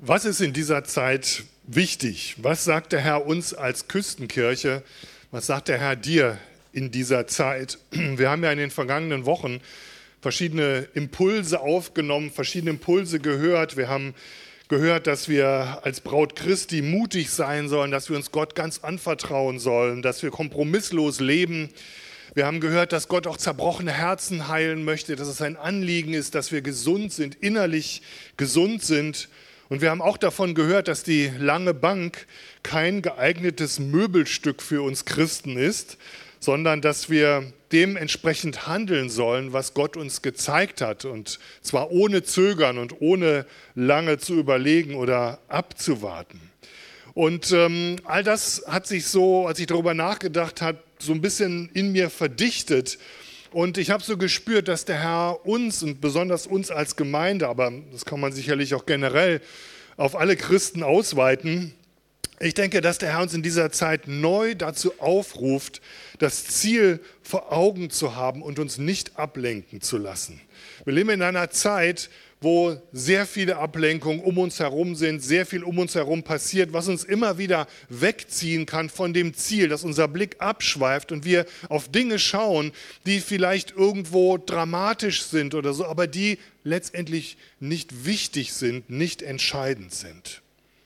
Was ist in dieser Zeit wichtig? Was sagt der Herr uns als Küstenkirche? Was sagt der Herr dir in dieser Zeit? Wir haben ja in den vergangenen Wochen verschiedene Impulse aufgenommen, verschiedene Impulse gehört. Wir haben gehört, dass wir als Braut Christi mutig sein sollen, dass wir uns Gott ganz anvertrauen sollen, dass wir kompromisslos leben. Wir haben gehört, dass Gott auch zerbrochene Herzen heilen möchte, dass es sein Anliegen ist, dass wir gesund sind, innerlich gesund sind. Und wir haben auch davon gehört, dass die lange Bank kein geeignetes Möbelstück für uns Christen ist, sondern dass wir dementsprechend handeln sollen, was Gott uns gezeigt hat. Und zwar ohne Zögern und ohne lange zu überlegen oder abzuwarten. Und all das hat sich so, als ich darüber nachgedacht habe, so ein bisschen in mir verdichtet. Und ich habe so gespürt, dass der Herr uns und besonders uns als Gemeinde, aber das kann man sicherlich auch generell auf alle Christen ausweiten, ich denke, dass der Herr uns in dieser Zeit neu dazu aufruft, das Ziel vor Augen zu haben und uns nicht ablenken zu lassen. Wir leben in einer Zeit, wo sehr viele Ablenkungen um uns herum sind, sehr viel um uns herum passiert, was uns immer wieder wegziehen kann von dem Ziel, dass unser Blick abschweift und wir auf Dinge schauen, die vielleicht irgendwo dramatisch sind oder so, aber die letztendlich nicht wichtig sind, nicht entscheidend sind.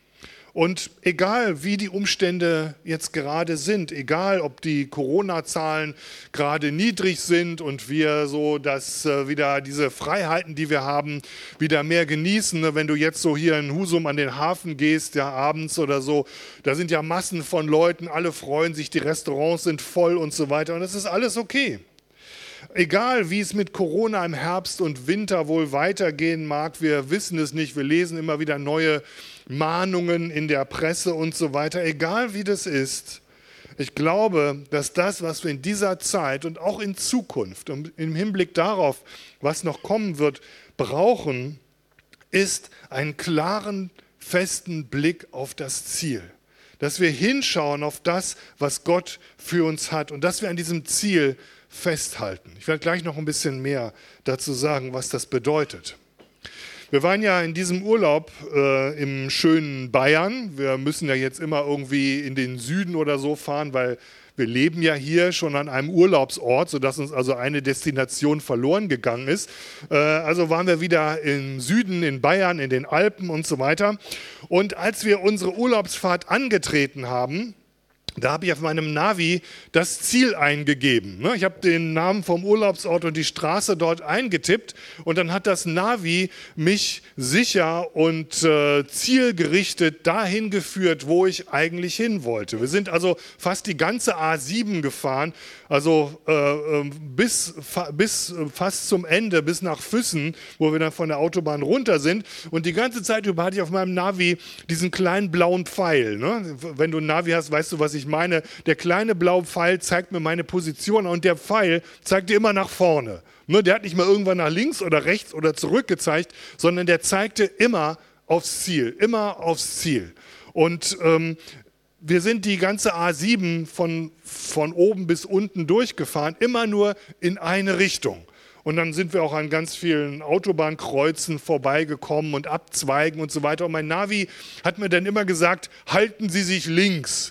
Und egal, wie die Umstände jetzt gerade sind, egal, ob die Corona-Zahlen gerade niedrig sind und wir so wieder diese Freiheiten, die wir haben, wieder mehr genießen. Wenn du jetzt so hier in Husum an den Hafen gehst, ja abends oder so, da sind ja Massen von Leuten, alle freuen sich, die Restaurants sind voll und so weiter und das ist alles okay. Egal, wie es mit Corona im Herbst und Winter wohl weitergehen mag, wir wissen es nicht, wir lesen immer wieder neue Mahnungen in der Presse und so weiter. Egal, wie das ist, ich glaube, dass das, was wir in dieser Zeit und auch in Zukunft und im Hinblick darauf, was noch kommen wird, brauchen, ist einen klaren, festen Blick auf das Ziel. Dass wir hinschauen auf das, was Gott für uns hat und dass wir an diesem Ziel festhalten. Ich werde gleich noch ein bisschen mehr dazu sagen, was das bedeutet. Wir waren ja in diesem Urlaub im schönen Bayern. Wir müssen ja jetzt immer irgendwie in den Süden oder so fahren, weil wir leben ja hier schon an einem Urlaubsort, sodass uns also eine Destination verloren gegangen ist. Also waren wir wieder im Süden, in Bayern, in den Alpen und so weiter. Und als wir unsere Urlaubsfahrt angetreten haben, da habe ich auf meinem Navi das Ziel eingegeben. Ich habe den Namen vom Urlaubsort und die Straße dort eingetippt und dann hat das Navi mich sicher und zielgerichtet dahin geführt, wo ich eigentlich hin wollte. Wir sind also fast die ganze A7 gefahren, also bis fast zum Ende, bis nach Füssen, wo wir dann von der Autobahn runter sind. Und die ganze Zeit über hatte ich auf meinem Navi diesen kleinen blauen Pfeil. Wenn du ein Navi hast, weißt du, was ich meine. Der kleine blaue Pfeil zeigt mir meine Position und der Pfeil zeigt dir immer nach vorne. Der hat nicht mal irgendwann nach links oder rechts oder zurück gezeigt, sondern der zeigte immer aufs Ziel, immer aufs Ziel. Und wir sind die ganze A7 von oben bis unten durchgefahren, immer nur in eine Richtung. Und dann sind wir auch an ganz vielen Autobahnkreuzen vorbeigekommen und Abzweigen und so weiter. Und mein Navi hat mir dann immer gesagt, halten Sie sich links,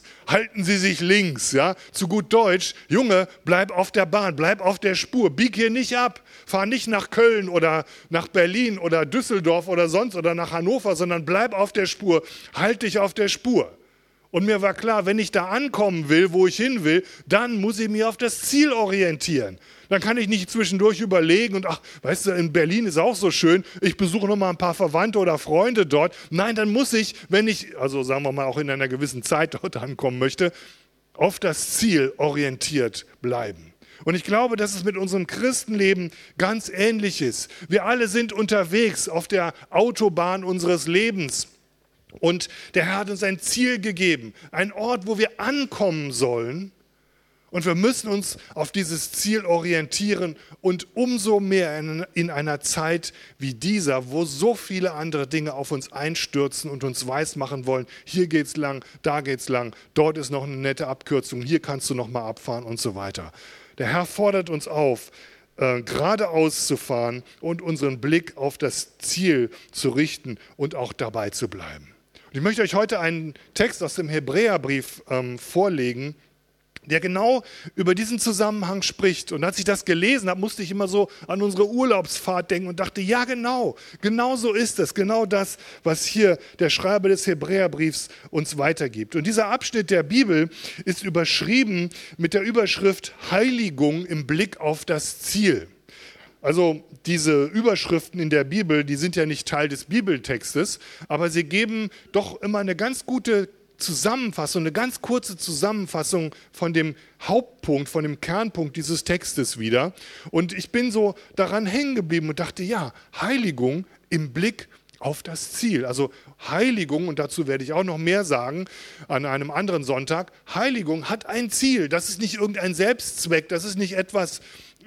ja. Zu gut Deutsch, Junge, bleib auf der Bahn, bleib auf der Spur, bieg hier nicht ab, fahr nicht nach Köln oder nach Berlin oder Düsseldorf oder sonst oder nach Hannover, sondern bleib auf der Spur, halt dich auf der Spur. Und mir war klar, wenn ich da ankommen will, wo ich hin will, dann muss ich mich auf das Ziel orientieren. Dann kann ich nicht zwischendurch überlegen und ach, weißt du, in Berlin ist auch so schön, ich besuche noch mal ein paar Verwandte oder Freunde dort. Nein, dann muss ich, wenn ich, also sagen wir mal auch in einer gewissen Zeit dort ankommen möchte, auf das Ziel orientiert bleiben. Und ich glaube, dass es mit unserem Christenleben ganz ähnlich ist. Wir alle sind unterwegs auf der Autobahn unseres Lebens. Und der Herr hat uns ein Ziel gegeben, ein Ort, wo wir ankommen sollen. Und wir müssen uns auf dieses Ziel orientieren und umso mehr in einer Zeit wie dieser, wo so viele andere Dinge auf uns einstürzen und uns weismachen wollen, hier geht's lang, da geht's lang, dort ist noch eine nette Abkürzung, hier kannst du noch mal abfahren und so weiter. Der Herr fordert uns auf, geradeaus zu fahren und unseren Blick auf das Ziel zu richten und auch dabei zu bleiben. Und ich möchte euch heute einen Text aus dem Hebräerbrief vorlegen, der genau über diesen Zusammenhang spricht. Und als ich das gelesen habe, musste ich immer so an unsere Urlaubsfahrt denken und dachte, ja genau so ist es. Genau das, was hier der Schreiber des Hebräerbriefs uns weitergibt. Und dieser Abschnitt der Bibel ist überschrieben mit der Überschrift Heiligung im Blick auf das Ziel. Also diese Überschriften in der Bibel, die sind ja nicht Teil des Bibeltextes, aber sie geben doch immer eine ganz gute Zusammenfassung, eine ganz kurze Zusammenfassung von dem Hauptpunkt, von dem Kernpunkt dieses Textes wieder. Und ich bin so daran hängen geblieben und dachte, ja, Heiligung im Blick auf das Ziel. Also Heiligung, und dazu werde ich auch noch mehr sagen an einem anderen Sonntag, Heiligung hat ein Ziel. Das ist nicht irgendein Selbstzweck, das ist nicht etwas,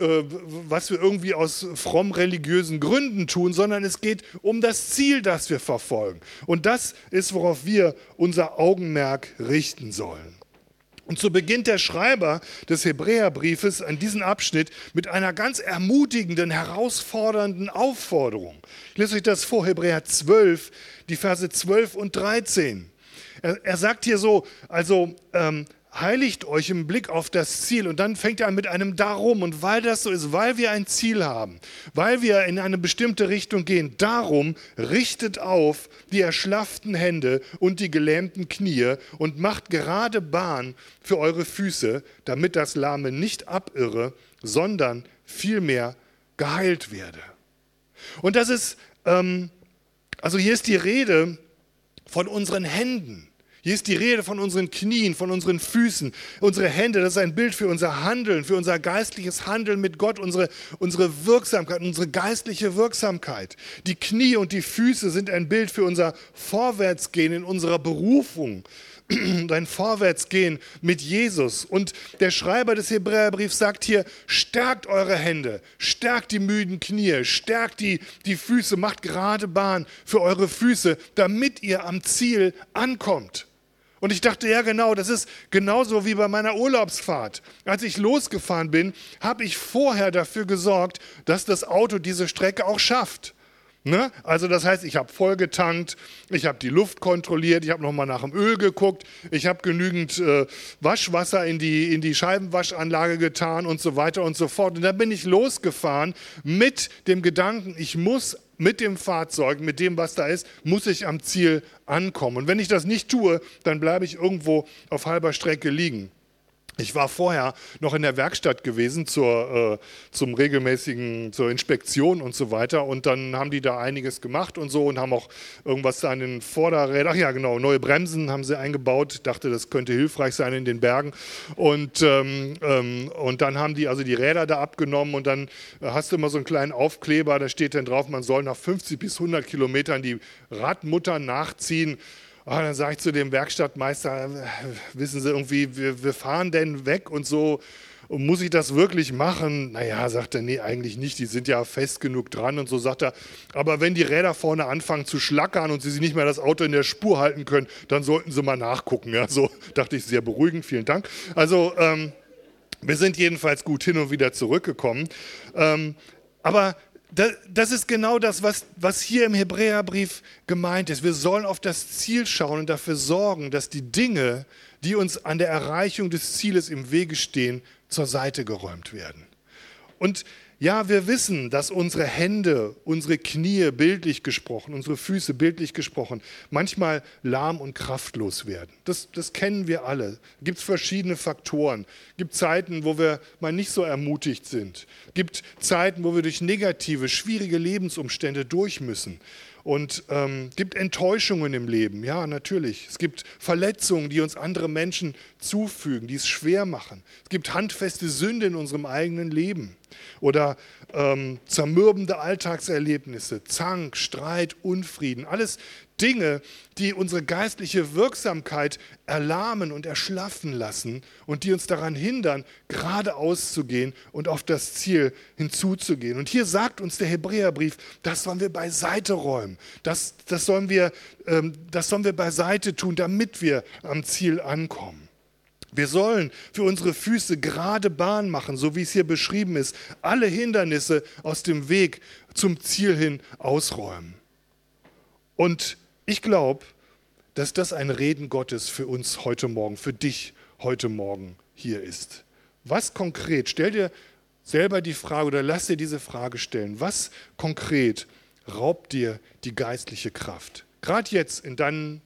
was wir irgendwie aus fromm religiösen Gründen tun, sondern es geht um das Ziel, das wir verfolgen. Und das ist, worauf wir unser Augenmerk richten sollen. Und so beginnt der Schreiber des Hebräerbriefes an diesen Abschnitt mit einer ganz ermutigenden, herausfordernden Aufforderung. Ich lese euch das vor, Hebräer 12, die Verse 12 und 13. Er sagt hier so, also heiligt euch im Blick auf das Ziel. Und dann fängt er an mit einem Darum. Und weil das so ist, weil wir ein Ziel haben, weil wir in eine bestimmte Richtung gehen, darum richtet auf die erschlafften Hände und die gelähmten Knie und macht gerade Bahn für eure Füße, damit das Lahme nicht abirre, sondern vielmehr geheilt werde. Und das ist, also hier ist die Rede von unseren Händen. Hier ist die Rede von unseren Knien, von unseren Füßen. Unsere Hände, das ist ein Bild für unser Handeln, für unser geistliches Handeln mit Gott, unsere Wirksamkeit, unsere geistliche Wirksamkeit. Die Knie und die Füße sind ein Bild für unser Vorwärtsgehen in unserer Berufung. Dein Vorwärtsgehen mit Jesus. Und der Schreiber des Hebräerbriefs sagt hier, stärkt eure Hände, stärkt die müden Knie, stärkt die Füße, macht gerade Bahn für eure Füße, damit ihr am Ziel ankommt. Und ich dachte, ja genau, das ist genauso wie bei meiner Urlaubsfahrt. Als ich losgefahren bin, habe ich vorher dafür gesorgt, dass das Auto diese Strecke auch schafft. Ne? Also das heißt, ich habe voll getankt, ich habe die Luft kontrolliert, ich habe nochmal nach dem Öl geguckt, ich habe genügend Waschwasser in die Scheibenwaschanlage getan und so weiter und so fort. Und dann bin ich losgefahren mit dem Gedanken, ich muss mit dem Fahrzeug, mit dem, was da ist, muss ich am Ziel ankommen. Und wenn ich das nicht tue, dann bleibe ich irgendwo auf halber Strecke liegen. Ich war vorher noch in der Werkstatt gewesen zur Inspektion und so weiter, und dann haben die da einiges gemacht und so und haben auch irgendwas an den Vorderrädern, ach ja genau, neue Bremsen haben sie eingebaut, dachte, das könnte hilfreich sein in den Bergen, und dann haben die also die Räder da abgenommen, und dann hast du immer so einen kleinen Aufkleber, da steht dann drauf, man soll nach 50 bis 100 Kilometern die Radmutter nachziehen. Dann sage ich zu dem Werkstattmeister, wissen Sie irgendwie, wir fahren denn weg und so, und muss ich das wirklich machen? Naja, sagt er, nee, eigentlich nicht, die sind ja fest genug dran und so, sagt er, aber wenn die Räder vorne anfangen zu schlackern und Sie nicht mehr das Auto in der Spur halten können, dann sollten Sie mal nachgucken. Ja, so dachte ich, sehr beruhigend, vielen Dank. Also wir sind jedenfalls gut hin und wieder zurückgekommen, aber das ist genau das, was hier im Hebräerbrief gemeint ist. Wir sollen auf das Ziel schauen und dafür sorgen, dass die Dinge, die uns an der Erreichung des Zieles im Wege stehen, zur Seite geräumt werden. Und ja, wir wissen, dass unsere Hände, unsere Knie bildlich gesprochen, unsere Füße bildlich gesprochen, manchmal lahm und kraftlos werden. Das kennen wir alle. Es gibt verschiedene Faktoren. Es gibt Zeiten, wo wir mal nicht so ermutigt sind. Es gibt Zeiten, wo wir durch negative, schwierige Lebensumstände durch müssen. Und gibt Enttäuschungen im Leben, ja, natürlich. Es gibt Verletzungen, die uns andere Menschen zufügen, die es schwer machen. Es gibt handfeste Sünde in unserem eigenen Leben. Oder zermürbende Alltagserlebnisse, Zank, Streit, Unfrieden. Alles Dinge, die unsere geistliche Wirksamkeit erlahmen und erschlaffen lassen und die uns daran hindern, geradeaus zu gehen und auf das Ziel hinzuzugehen. Und hier sagt uns der Hebräerbrief, das sollen wir beiseite räumen. Das sollen wir beiseite tun, damit wir am Ziel ankommen. Wir sollen für unsere Füße gerade Bahn machen, so wie es hier beschrieben ist. Alle Hindernisse aus dem Weg zum Ziel hin ausräumen. Und ich glaube, dass das ein Reden Gottes für uns heute Morgen, für dich heute Morgen hier ist. Was konkret, stell dir selber die Frage oder lass dir diese Frage stellen, was konkret raubt dir die geistliche Kraft? Gerade jetzt in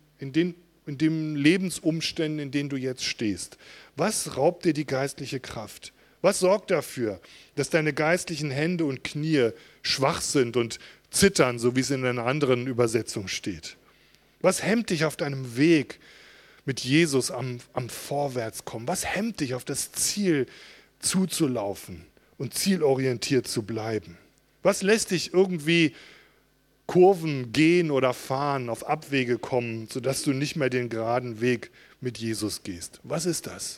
den Lebensumständen, in denen du jetzt stehst. Was raubt dir die geistliche Kraft? Was sorgt dafür, dass deine geistlichen Hände und Knie schwach sind und zittern, so wie es in einer anderen Übersetzung steht? Was hemmt dich auf deinem Weg mit Jesus am Vorwärtskommen? Was hemmt dich, auf das Ziel zuzulaufen und zielorientiert zu bleiben? Was lässt dich irgendwie Kurven gehen oder fahren, auf Abwege kommen, sodass du nicht mehr den geraden Weg mit Jesus gehst? Was ist das?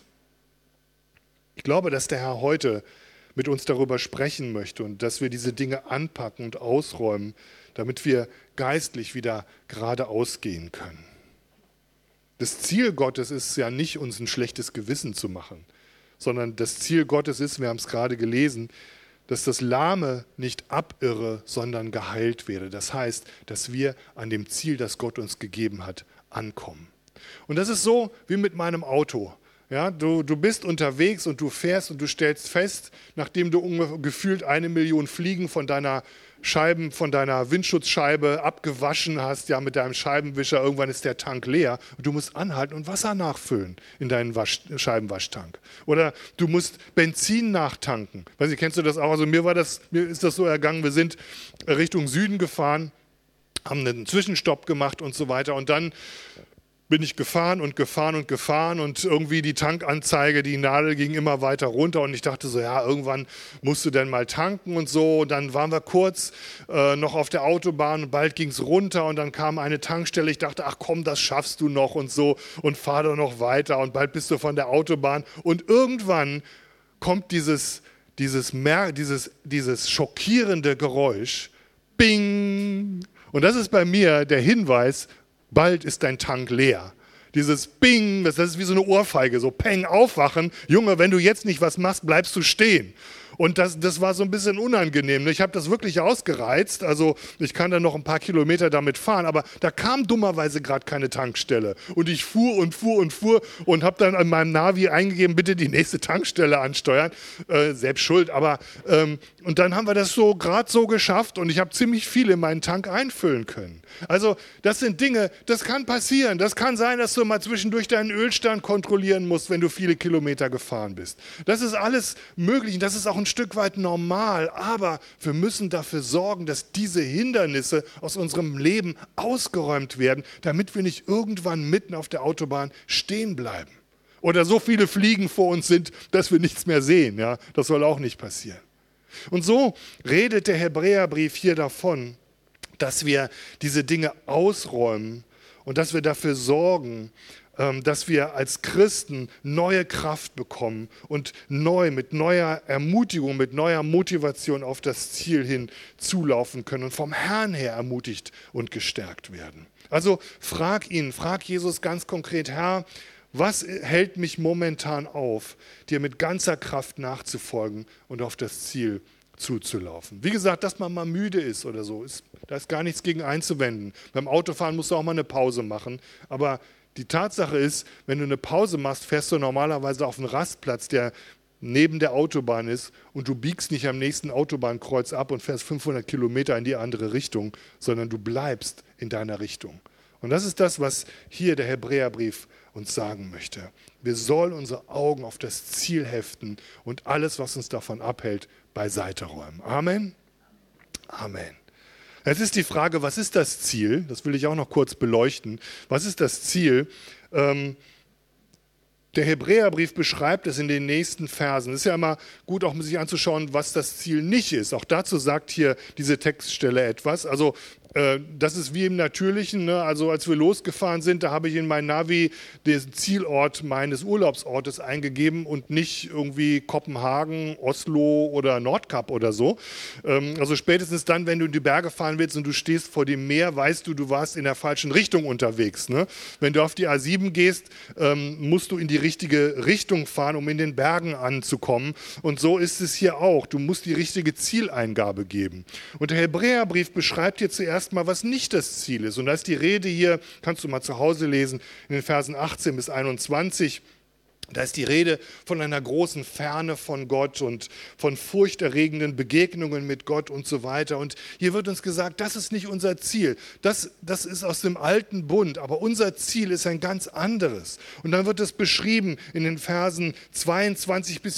Ich glaube, dass der Herr heute mit uns darüber sprechen möchte und dass wir diese Dinge anpacken und ausräumen, damit wir geistlich wieder geradeaus gehen können. Das Ziel Gottes ist ja nicht, uns ein schlechtes Gewissen zu machen, sondern das Ziel Gottes ist, wir haben es gerade gelesen, dass das Lahme nicht abirre, sondern geheilt werde. Das heißt, dass wir an dem Ziel, das Gott uns gegeben hat, ankommen. Und das ist so wie mit meinem Auto. Ja, du bist unterwegs und du fährst und du stellst fest, nachdem du gefühlt 1 Million Fliegen von deiner Windschutzscheibe abgewaschen hast, ja, mit deinem Scheibenwischer, irgendwann ist der Tank leer und du musst anhalten und Wasser nachfüllen in deinen Scheibenwaschtank. Oder du musst Benzin nachtanken. Weiß nicht, kennst du das auch? Also mir ist das so ergangen, wir sind Richtung Süden gefahren, haben einen Zwischenstopp gemacht und so weiter und dann bin ich gefahren und irgendwie die Tankanzeige, die Nadel ging immer weiter runter und ich dachte so, ja, irgendwann musst du dann mal tanken und so. Und dann waren wir kurz noch auf der Autobahn und bald ging es runter und dann kam eine Tankstelle. Ich dachte, ach komm, das schaffst du noch und so und fahr doch noch weiter und bald bist du von der Autobahn. Und irgendwann kommt dieses schockierende Geräusch, Bing! Und das ist bei mir der Hinweis, bald ist dein Tank leer. Dieses Bing, das ist wie so eine Ohrfeige, so Peng, aufwachen. Junge, wenn du jetzt nicht was machst, bleibst du stehen. Und das war so ein bisschen unangenehm. Ich habe das wirklich ausgereizt. Also ich kann da noch ein paar Kilometer damit fahren, aber da kam dummerweise gerade keine Tankstelle. Und ich fuhr und habe dann an meinem Navi eingegeben, bitte die nächste Tankstelle ansteuern. Selbst schuld, aber und dann haben wir das so gerade so geschafft und ich habe ziemlich viel in meinen Tank einfüllen können. Also das sind Dinge, das kann passieren. Das kann sein, dass du mal zwischendurch deinen Ölstand kontrollieren musst, wenn du viele Kilometer gefahren bist. Das ist alles möglich und das ist auch ein Stück weit normal, aber wir müssen dafür sorgen, dass diese Hindernisse aus unserem Leben ausgeräumt werden, damit wir nicht irgendwann mitten auf der Autobahn stehen bleiben. Oder so viele Fliegen vor uns sind, dass wir nichts mehr sehen. Ja, das soll auch nicht passieren. Und so redet der Hebräerbrief hier davon, dass wir diese Dinge ausräumen und dass wir dafür sorgen, dass wir als Christen neue Kraft bekommen und mit neuer Ermutigung, mit neuer Motivation auf das Ziel hin zulaufen können und vom Herrn her ermutigt und gestärkt werden. Also frag Jesus ganz konkret, Herr, was hält mich momentan auf, dir mit ganzer Kraft nachzufolgen und auf das Ziel zuzulaufen. Wie gesagt, dass man mal müde ist oder so, da ist gar nichts gegen einzuwenden. Beim Autofahren musst du auch mal eine Pause machen, aber die Tatsache ist, wenn du eine Pause machst, fährst du normalerweise auf einen Rastplatz, der neben der Autobahn ist und du biegst nicht am nächsten Autobahnkreuz ab und fährst 500 Kilometer in die andere Richtung, sondern du bleibst in deiner Richtung. Und das ist das, was hier der Hebräerbrief uns sagen möchte. Wir sollen unsere Augen auf das Ziel heften und alles, was uns davon abhält, beiseite räumen. Amen? Amen. Jetzt ist die Frage, was ist das Ziel? Das will ich auch noch kurz beleuchten. Was ist das Ziel? Der Hebräerbrief beschreibt es in den nächsten Versen. Es ist ja immer gut, auch sich anzuschauen, was das Ziel nicht ist. Auch dazu sagt hier diese Textstelle etwas. Also das ist wie im Natürlichen. Ne? Also als wir losgefahren sind, da habe ich in mein Navi den Zielort meines Urlaubsortes eingegeben und nicht irgendwie Kopenhagen, Oslo oder Nordkap oder so. Also spätestens dann, wenn du in die Berge fahren willst und du stehst vor dem Meer, weißt du, du warst in der falschen Richtung unterwegs. Ne? Wenn du auf die A7 gehst, musst du in die richtige Richtung fahren, um in den Bergen anzukommen. Und so ist es hier auch. Du musst die richtige Zieleingabe geben. Und der Hebräerbrief beschreibt hier zuerst mal, was nicht das Ziel ist. Und da ist die Rede hier, kannst du mal zu Hause lesen, in den Versen 18 bis 21. Da ist die Rede von einer großen Ferne von Gott und von furchterregenden Begegnungen mit Gott und so weiter. Und hier wird uns gesagt, das ist nicht unser Ziel. Das ist aus dem alten Bund, aber unser Ziel ist ein ganz anderes. Und dann wird es beschrieben in den Versen 22 bis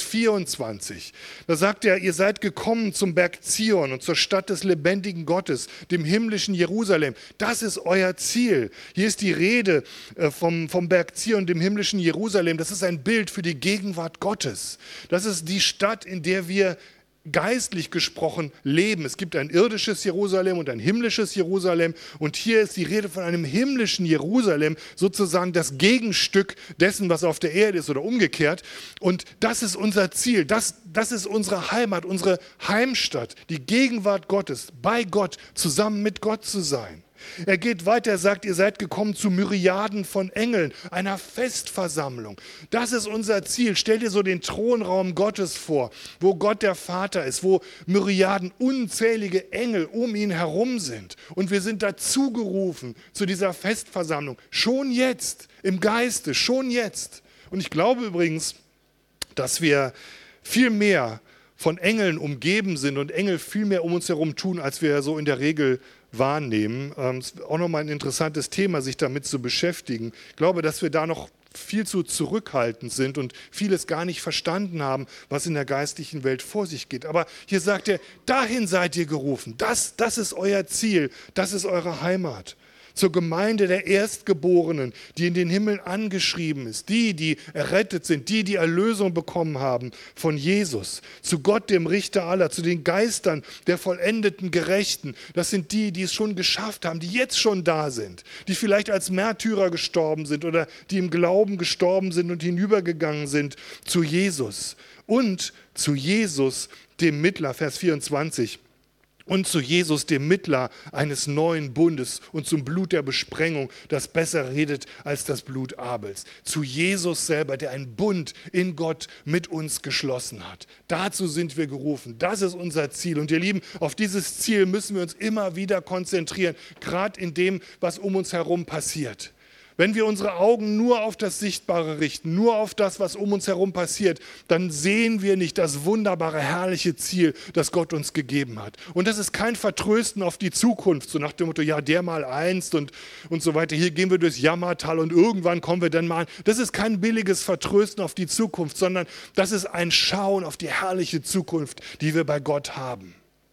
24. Da sagt er, ihr seid gekommen zum Berg Zion und zur Stadt des lebendigen Gottes, dem himmlischen Jerusalem. Das ist euer Ziel. Hier ist die Rede vom Berg Zion, dem himmlischen Jerusalem. Das ist ein Bild für die Gegenwart Gottes. Das ist die Stadt, in der wir geistlich gesprochen leben. Es gibt ein irdisches Jerusalem und ein himmlisches Jerusalem. Und hier ist die Rede von einem himmlischen Jerusalem, sozusagen das Gegenstück dessen, was auf der Erde ist oder umgekehrt. Und das ist unser Ziel. Das ist unsere Heimat, unsere Heimstatt, die Gegenwart Gottes, bei Gott, zusammen mit Gott zu sein. Er geht weiter, er sagt, ihr seid gekommen zu Myriaden von Engeln, einer Festversammlung. Das ist unser Ziel. Stell dir so den Thronraum Gottes vor, wo Gott der Vater ist, wo Myriaden, unzählige Engel um ihn herum sind. Und wir sind dazu gerufen zu dieser Festversammlung. Schon jetzt, im Geiste, schon jetzt. Und ich glaube übrigens, dass wir viel mehr von Engeln umgeben sind und Engel viel mehr um uns herum tun, als wir so in der Regel wahrnehmen. Es ist auch nochmal ein interessantes Thema, sich damit zu beschäftigen. Ich glaube, dass wir da noch viel zu zurückhaltend sind und vieles gar nicht verstanden haben, was in der geistlichen Welt vor sich geht. Aber hier sagt er, dahin seid ihr gerufen. Das ist euer Ziel. Das ist eure Heimat. Zur Gemeinde der Erstgeborenen, die in den Himmel angeschrieben ist, die errettet sind, die Erlösung bekommen haben von Jesus. Zu Gott, dem Richter aller, zu den Geistern der vollendeten Gerechten. Das sind die es schon geschafft haben, die jetzt schon da sind, die vielleicht als Märtyrer gestorben sind oder die im Glauben gestorben sind und hinübergegangen sind zu Jesus. Und zu Jesus, dem Mittler, Vers 24. Und zu Jesus, dem Mittler eines neuen Bundes und zum Blut der Besprengung, das besser redet als das Blut Abels. Zu Jesus selber, der einen Bund in Gott mit uns geschlossen hat. Dazu sind wir gerufen. Das ist unser Ziel. Und ihr Lieben, auf dieses Ziel müssen wir uns immer wieder konzentrieren, gerade in dem, was um uns herum passiert. Wenn wir unsere Augen nur auf das Sichtbare richten, nur auf das, was um uns herum passiert, dann sehen wir nicht das wunderbare, herrliche Ziel, das Gott uns gegeben hat. Und das ist kein Vertrösten auf die Zukunft, so nach dem Motto, ja, der mal einst und so weiter. Hier gehen wir durchs Jammertal und irgendwann kommen wir dann mal an. Das ist kein billiges Vertrösten auf die Zukunft, sondern das ist ein Schauen auf die herrliche Zukunft, die wir bei Gott haben.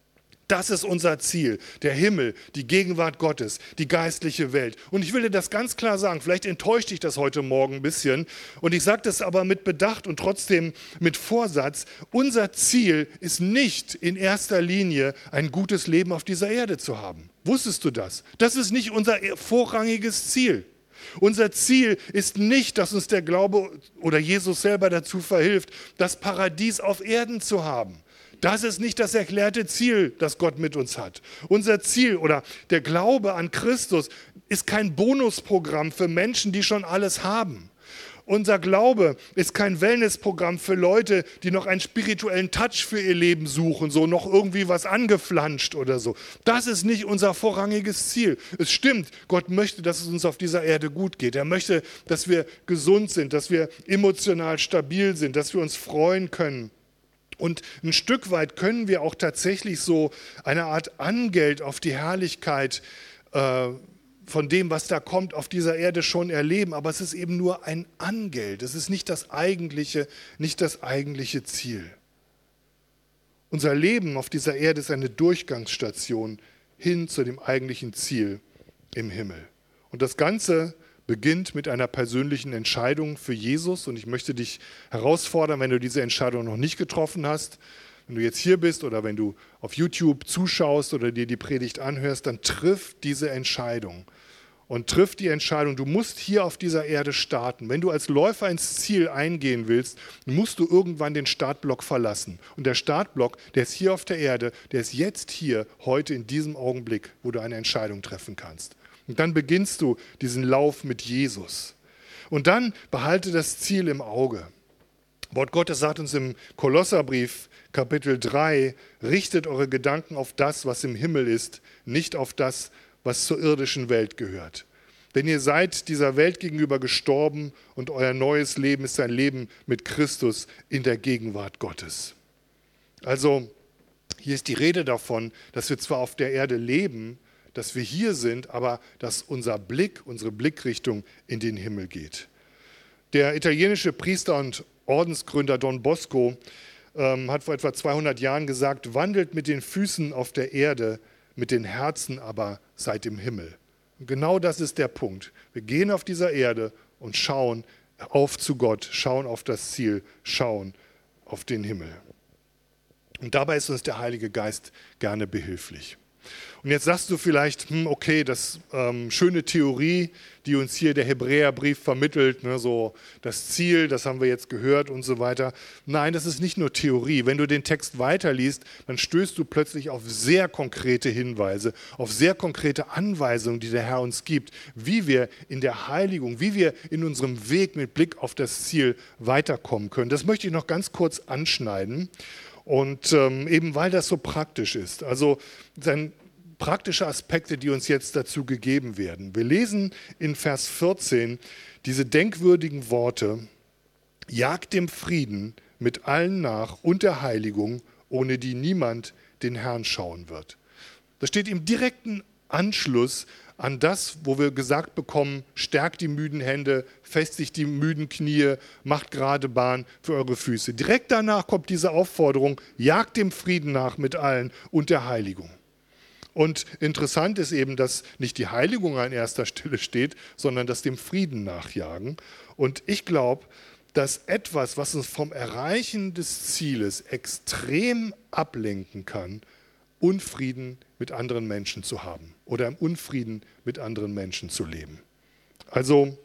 Das ist unser Ziel, der Himmel, die Gegenwart Gottes, die geistliche Welt. Und ich will dir das ganz klar sagen, vielleicht enttäuscht dich das heute Morgen ein bisschen. Und ich sage das aber mit Bedacht und trotzdem mit Vorsatz. Unser Ziel ist nicht in erster Linie ein gutes Leben auf dieser Erde zu haben. Wusstest du das? Das ist nicht unser vorrangiges Ziel. Unser Ziel ist nicht, dass uns der Glaube oder Jesus selber dazu verhilft, das Paradies auf Erden zu haben. Das ist nicht das erklärte Ziel, das Gott mit uns hat. Unser Ziel oder der Glaube an Christus ist kein Bonusprogramm für Menschen, die schon alles haben. Unser Glaube ist kein Wellnessprogramm für Leute, die noch einen spirituellen Touch für ihr Leben suchen, so noch irgendwie was angeflanscht oder so. Das ist nicht unser vorrangiges Ziel. Es stimmt, Gott möchte, dass es uns auf dieser Erde gut geht. Er möchte, dass wir gesund sind, dass wir emotional stabil sind, dass wir uns freuen können. Und ein Stück weit können wir auch tatsächlich so eine Art Angeld auf die Herrlichkeit von dem, was da kommt, auf dieser Erde schon erleben. Aber es ist eben nur ein Angeld. Es ist nicht das eigentliche Ziel. Unser Leben auf dieser Erde ist eine Durchgangsstation hin zu dem eigentlichen Ziel im Himmel. Und das Ganze beginnt mit einer persönlichen Entscheidung für Jesus. Und ich möchte dich herausfordern, wenn du diese Entscheidung noch nicht getroffen hast, wenn du jetzt hier bist oder wenn du auf YouTube zuschaust oder dir die Predigt anhörst, dann triff diese Entscheidung. Und triff die Entscheidung, du musst hier auf dieser Erde starten. Wenn du als Läufer ins Ziel eingehen willst, musst du irgendwann den Startblock verlassen. Und der Startblock, der ist hier auf der Erde, der ist jetzt hier, heute in diesem Augenblick, wo du eine Entscheidung treffen kannst. Und dann beginnst du diesen Lauf mit Jesus. Und dann behalte das Ziel im Auge. Wort Gottes sagt uns im Kolosserbrief, Kapitel 3, richtet eure Gedanken auf das, was im Himmel ist, nicht auf das, was zur irdischen Welt gehört. Denn ihr seid dieser Welt gegenüber gestorben und euer neues Leben ist ein Leben mit Christus in der Gegenwart Gottes. Also hier ist die Rede davon, dass wir zwar auf der Erde leben, dass wir hier sind, aber dass unser Blick, unsere Blickrichtung in den Himmel geht. Der italienische Priester und Ordensgründer Don Bosco hat vor etwa 200 Jahren gesagt, wandelt mit den Füßen auf der Erde, mit den Herzen aber seid im Himmel. Und genau das ist der Punkt. Wir gehen auf dieser Erde und schauen auf zu Gott, schauen auf das Ziel, schauen auf den Himmel. Und dabei ist uns der Heilige Geist gerne behilflich. Und jetzt sagst du vielleicht, okay, das schöne Theorie, die uns hier der Hebräerbrief vermittelt, ne, so das Ziel, das haben wir jetzt gehört und so weiter. Nein, das ist nicht nur Theorie. Wenn du den Text weiterliest, dann stößt du plötzlich auf sehr konkrete Hinweise, auf sehr konkrete Anweisungen, die der Herr uns gibt, wie wir in der Heiligung, wie wir in unserem Weg mit Blick auf das Ziel weiterkommen können. Das möchte ich noch ganz kurz anschneiden. Und eben weil das so praktisch ist. Also dann praktische Aspekte, die uns jetzt dazu gegeben werden. Wir lesen in Vers 14 diese denkwürdigen Worte, jagt dem Frieden mit allen nach und der Heiligung, ohne die niemand den Herrn schauen wird. Das steht im direkten Anschluss an das, wo wir gesagt bekommen, stärkt die müden Hände, festigt die müden Knie, macht gerade Bahn für eure Füße. Direkt danach kommt diese Aufforderung, jagt dem Frieden nach mit allen und der Heiligung. Und interessant ist eben, dass nicht die Heiligung an erster Stelle steht, sondern dass dem Frieden nachjagen. Und ich glaube, dass etwas, was uns vom Erreichen des Zieles extrem ablenken kann, Unfrieden mit anderen Menschen zu haben oder im Unfrieden mit anderen Menschen zu leben. Also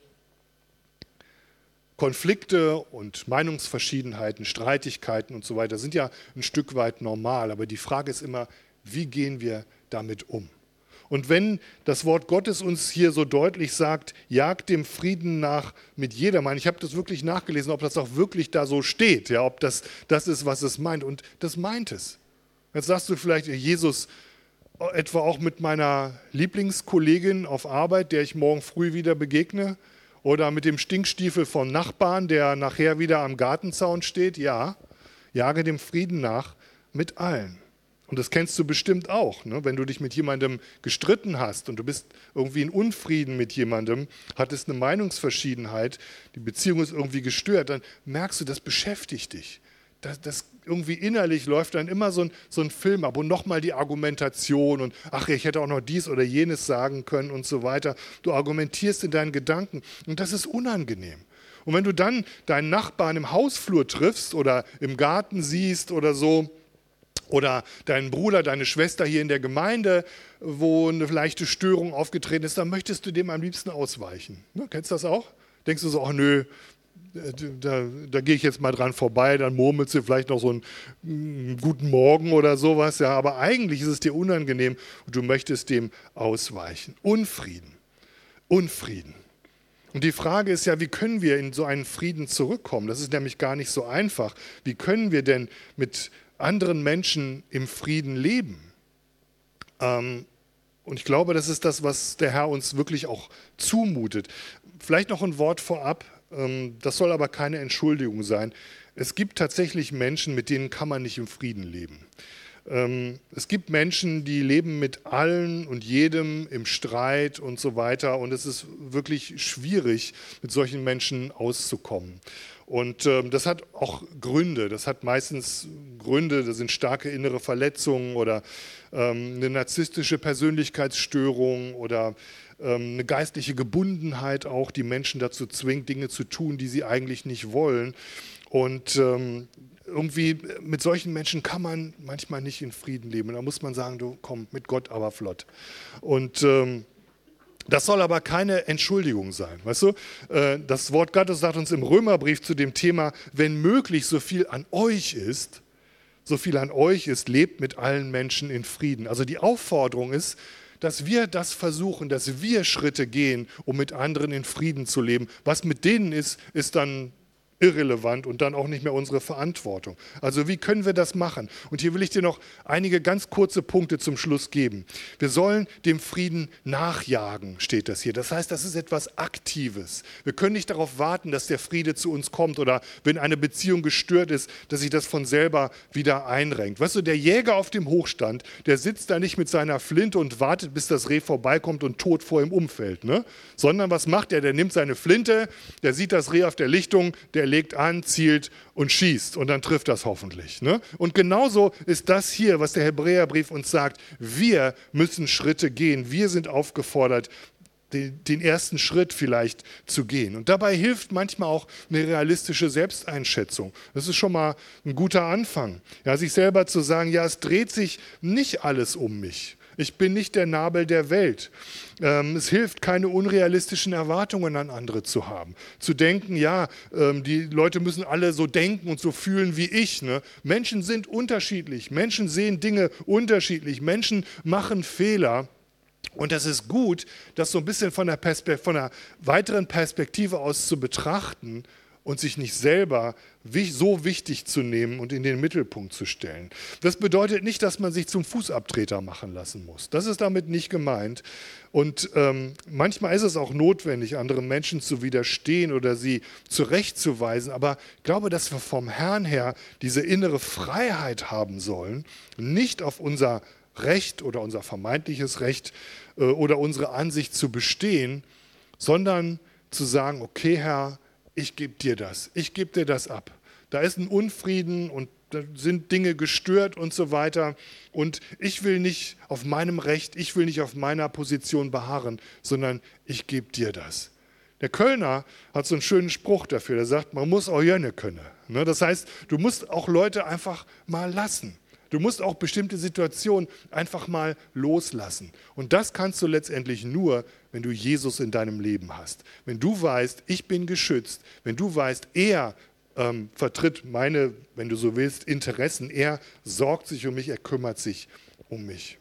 Konflikte und Meinungsverschiedenheiten, Streitigkeiten und so weiter sind ja ein Stück weit normal, aber die Frage ist immer, wie gehen wir damit um? Und wenn das Wort Gottes uns hier so deutlich sagt, jagt dem Frieden nach mit jedermann, ich habe das wirklich nachgelesen, ob das auch wirklich da so steht, ja, ob das ist, was es meint. Und das meint es. Jetzt sagst du vielleicht, Jesus, etwa auch mit meiner Lieblingskollegin auf Arbeit, der ich morgen früh wieder begegne, oder mit dem Stinkstiefel vom Nachbarn, der nachher wieder am Gartenzaun steht. Ja, jage dem Frieden nach mit allen. Und das kennst du bestimmt auch, ne? Wenn du dich mit jemandem gestritten hast und du bist irgendwie in Unfrieden mit jemandem, hattest eine Meinungsverschiedenheit, die Beziehung ist irgendwie gestört, dann merkst du, das beschäftigt dich. Das irgendwie innerlich läuft dann immer so ein Film ab und nochmal die Argumentation und ach, ich hätte auch noch dies oder jenes sagen können und so weiter. Du argumentierst in deinen Gedanken und das ist unangenehm. Und wenn du dann deinen Nachbarn im Hausflur triffst oder im Garten siehst oder so, oder deinen Bruder, deine Schwester hier in der Gemeinde, wo eine leichte Störung aufgetreten ist, dann möchtest du dem am liebsten ausweichen. Ne? Kennst du das auch? Denkst du so, ach nö, da gehe ich jetzt mal dran vorbei, dann murmelst du vielleicht noch so einen guten Morgen oder sowas. Ja, aber eigentlich ist es dir unangenehm und du möchtest dem ausweichen. Unfrieden. Und die Frage ist ja, wie können wir in so einen Frieden zurückkommen? Das ist nämlich gar nicht so einfach. Wie können wir denn mit anderen Menschen im Frieden leben? Und ich glaube, das ist das, was der Herr uns wirklich auch zumutet. Vielleicht noch ein Wort vorab, das soll aber keine Entschuldigung sein. Es gibt tatsächlich Menschen, mit denen kann man nicht im Frieden leben. Es gibt Menschen, die leben mit allen und jedem im Streit und so weiter. Und es ist wirklich schwierig, mit solchen Menschen auszukommen. Und das hat auch Gründe. Das hat meistens Gründe, das sind starke innere Verletzungen oder eine narzisstische Persönlichkeitsstörung oder eine geistliche Gebundenheit auch, die Menschen dazu zwingt, Dinge zu tun, die sie eigentlich nicht wollen. Und irgendwie mit solchen Menschen kann man manchmal nicht in Frieden leben. Und da muss man sagen, du komm mit Gott aber flott. Und das soll aber keine Entschuldigung sein. Weißt du? Das Wort Gottes sagt uns im Römerbrief zu dem Thema, wenn möglich so viel an euch ist, lebt mit allen Menschen in Frieden. Also die Aufforderung ist, dass wir das versuchen, dass wir Schritte gehen, um mit anderen in Frieden zu leben. Was mit denen ist, ist dann irrelevant und dann auch nicht mehr unsere Verantwortung. Also wie können wir das machen? Und hier will ich dir noch einige ganz kurze Punkte zum Schluss geben. Wir sollen dem Frieden nachjagen, steht das hier. Das heißt, das ist etwas Aktives. Wir können nicht darauf warten, dass der Friede zu uns kommt oder wenn eine Beziehung gestört ist, dass sich das von selber wieder einrenkt. Weißt du, der Jäger auf dem Hochstand, der sitzt da nicht mit seiner Flinte und wartet, bis das Reh vorbeikommt und tot vor ihm umfällt, ne? Sondern was macht er? Der nimmt seine Flinte, der sieht das Reh auf der Lichtung, der legt an, zielt und schießt und dann trifft das hoffentlich. Ne? Und genauso ist das hier, was der Hebräerbrief uns sagt. Wir müssen Schritte gehen. Wir sind aufgefordert, den ersten Schritt vielleicht zu gehen. Und dabei hilft manchmal auch eine realistische Selbsteinschätzung. Das ist schon mal ein guter Anfang. Ja, sich selber zu sagen, ja, es dreht sich nicht alles um mich. Ich bin nicht der Nabel der Welt. Es hilft, keine unrealistischen Erwartungen an andere zu haben. Zu denken, ja, die Leute müssen alle so denken und so fühlen wie ich. Ne? Menschen sind unterschiedlich. Menschen sehen Dinge unterschiedlich. Menschen machen Fehler. Und das ist gut, das so ein bisschen von der weiteren Perspektive aus zu betrachten und sich nicht selber so wichtig zu nehmen und in den Mittelpunkt zu stellen. Das bedeutet nicht, dass man sich zum Fußabtreter machen lassen muss. Das ist damit nicht gemeint. Und manchmal ist es auch notwendig, anderen Menschen zu widerstehen oder sie zurechtzuweisen. Aber ich glaube, dass wir vom Herrn her diese innere Freiheit haben sollen, nicht auf unser Recht oder unser vermeintliches Recht oder unsere Ansicht zu bestehen, sondern zu sagen, okay, Herr, ich gebe dir das, ich gebe dir das ab. Da ist ein Unfrieden und da sind Dinge gestört und so weiter. Und ich will nicht auf meinem Recht, ich will nicht auf meiner Position beharren, sondern ich gebe dir das. Der Kölner hat so einen schönen Spruch dafür, der sagt, man muss auch jönne können. Das heißt, du musst auch Leute einfach mal lassen. Du musst auch bestimmte Situationen einfach mal loslassen. Und das kannst du letztendlich nur, wenn du Jesus in deinem Leben hast. Wenn du weißt, ich bin geschützt, wenn du weißt, er vertritt meine, wenn du so willst, Interessen, er sorgt sich um mich, er kümmert sich um mich.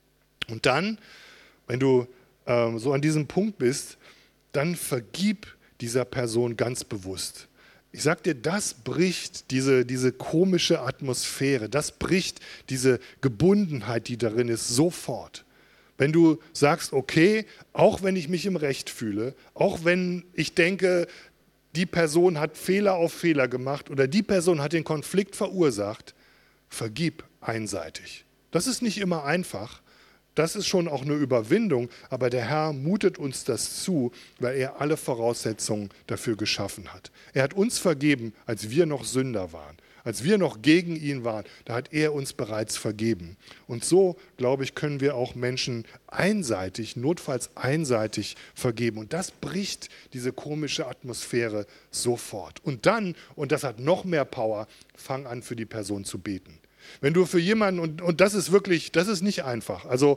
Und dann, wenn du so an diesem Punkt bist, dann vergib dieser Person ganz bewusst. Ich sag dir, das bricht diese komische Atmosphäre, das bricht diese Gebundenheit, die darin ist, sofort. Wenn du sagst, okay, auch wenn ich mich im Recht fühle, auch wenn ich denke, die Person hat Fehler auf Fehler gemacht oder die Person hat den Konflikt verursacht, vergib einseitig. Das ist nicht immer einfach. Das ist schon auch eine Überwindung, aber der Herr mutet uns das zu, weil er alle Voraussetzungen dafür geschaffen hat. Er hat uns vergeben, als wir noch Sünder waren, als wir noch gegen ihn waren, da hat er uns bereits vergeben. Und so, glaube ich, können wir auch Menschen einseitig, notfalls einseitig vergeben. Und das bricht diese komische Atmosphäre sofort. Und dann, und das hat noch mehr Power, fang an, für die Person zu beten. Wenn du für jemanden, und das ist wirklich, das ist nicht einfach. Also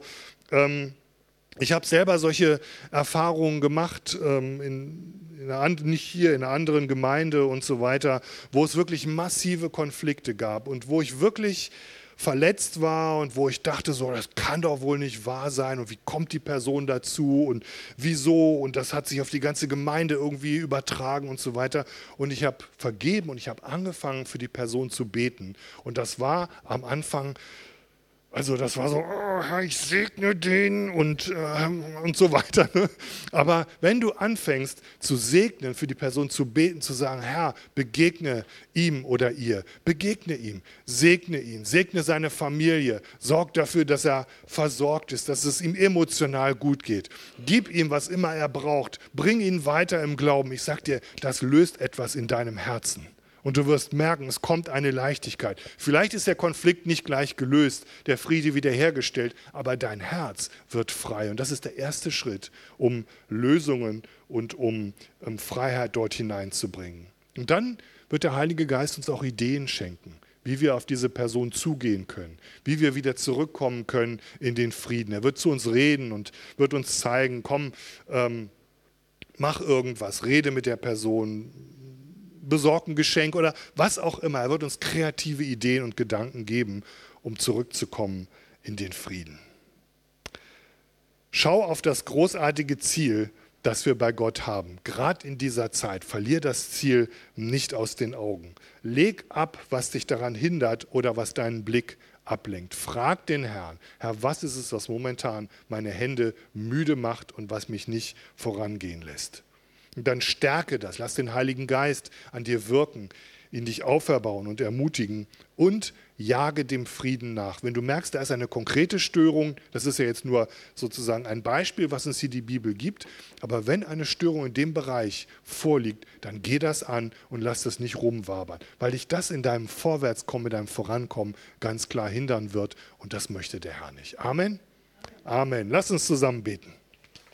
ich habe selber solche Erfahrungen gemacht, nicht hier, in einer anderen Gemeinde und so weiter, wo es wirklich massive Konflikte gab und wo ich wirklich verletzt war und wo ich dachte, so, das kann doch wohl nicht wahr sein und wie kommt die Person dazu und wieso und das hat sich auf die ganze Gemeinde irgendwie übertragen und so weiter. Und ich habe vergeben und ich habe angefangen, für die Person zu beten. Und das war am Anfang, also das war so, oh, Herr, ich segne den und so weiter. Ne? Aber wenn du anfängst zu segnen, für die Person zu beten, zu sagen, Herr, begegne ihm oder ihr, begegne ihm, segne seine Familie, sorg dafür, dass er versorgt ist, dass es ihm emotional gut geht. Gib ihm, was immer er braucht, bring ihn weiter im Glauben. Ich sag dir, das löst etwas in deinem Herzen. Und du wirst merken, es kommt eine Leichtigkeit. Vielleicht ist der Konflikt nicht gleich gelöst, der Friede wiederhergestellt, aber dein Herz wird frei. Und das ist der erste Schritt, um Lösungen und um Freiheit dort hineinzubringen. Und dann wird der Heilige Geist uns auch Ideen schenken, wie wir auf diese Person zugehen können, wie wir wieder zurückkommen können in den Frieden. Er wird zu uns reden und wird uns zeigen, komm, mach irgendwas, rede mit der Person, besorg ein Geschenk oder was auch immer. Er wird uns kreative Ideen und Gedanken geben, um zurückzukommen in den Frieden. Schau auf das großartige Ziel, das wir bei Gott haben. Gerade in dieser Zeit. Verlier das Ziel nicht aus den Augen. Leg ab, was dich daran hindert oder was deinen Blick ablenkt. Frag den Herrn, Herr, was ist es, was momentan meine Hände müde macht und was mich nicht vorangehen lässt? Und dann stärke das. Lass den Heiligen Geist an dir wirken, ihn dich auferbauen und ermutigen und jage dem Frieden nach. Wenn du merkst, da ist eine konkrete Störung, das ist ja jetzt nur sozusagen ein Beispiel, was uns hier die Bibel gibt, aber wenn eine Störung in dem Bereich vorliegt, dann geh das an und lass das nicht rumwabern, weil dich das in deinem Vorwärtskommen, in deinem Vorankommen ganz klar hindern wird und das möchte der Herr nicht. Amen? Amen. Lass uns zusammen beten.